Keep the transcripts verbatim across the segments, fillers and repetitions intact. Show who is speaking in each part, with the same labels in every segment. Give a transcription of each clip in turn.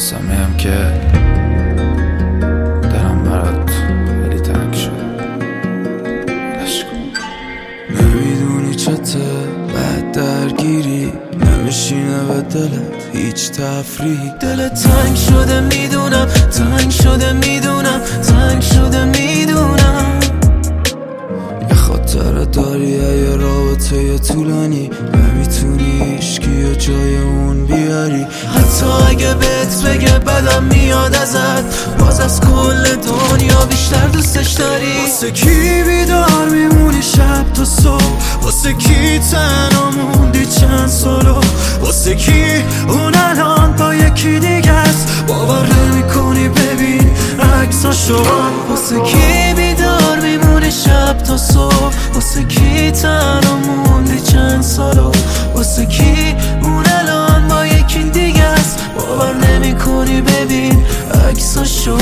Speaker 1: واسه میم که دلم برات خیلی تنگ شد. نمیدونی چته بعد درگیری نمیشینه به دلت هیچ تفریحی.
Speaker 2: دلت تنگ شده میدونم، تنگ شده میدونم، تنگ شده میدونم.
Speaker 1: یه خاطره داری یه رابطه یه طولانی، نمیتونی هیچکی جای اون بیاری.
Speaker 2: حتی اگه بهت بگه بدم میاد ازت، باز از کل دنیا بیشتر دوستش داری.
Speaker 3: واسه کی بیدار میمونی شب تا صبح، واسه کی تنها موندی چند سالو، واسه کی اون الان با یکی دیگه است باور نمی‌کنی ببین عکساشو.
Speaker 2: واسه کی بیدار میمونی شب تا صبح، واسه کی تنها موندی چند سالو، واسه کی اون الان با یکی دیگه است باور نمی‌کنی ببین عکساشو.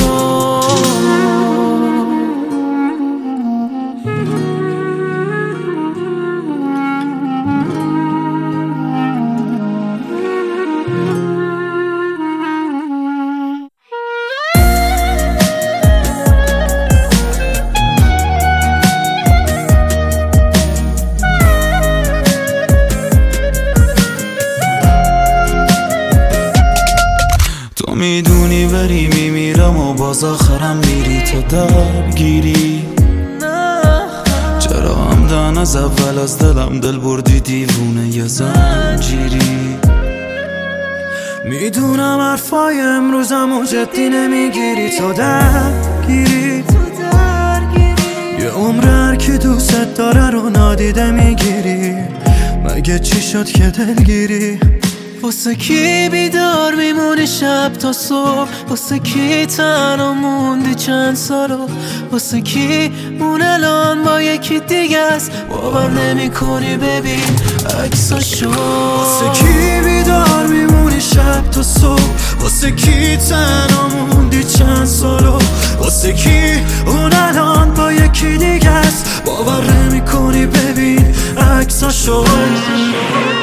Speaker 3: میدونی ولی میمیرم و باز آخرم میری تو درگیری. چرا همدن از اول از دلم دل بردی دیوونه یه زنجیری. میدونم حرفای امروزم و جدی نمیگیری تو درگیری. یه عمر هر کی دوست داره رو نادیده میگیری، مگه چی شد که دلگیری.
Speaker 2: واسه کی بیدار میمونی شب تا صبح، واسه کی تنها موندی چند سالو، واسه کی اون الان با یکی دیگه است باور نمی کنی ببین عکساشو.
Speaker 3: واسه کی بیدار میمونی شب تا صبح، واسه کی تنها موندی چند سالو، واسه کی اون الان با یکی دیگه است باور نمی کنی ببین عکساشو.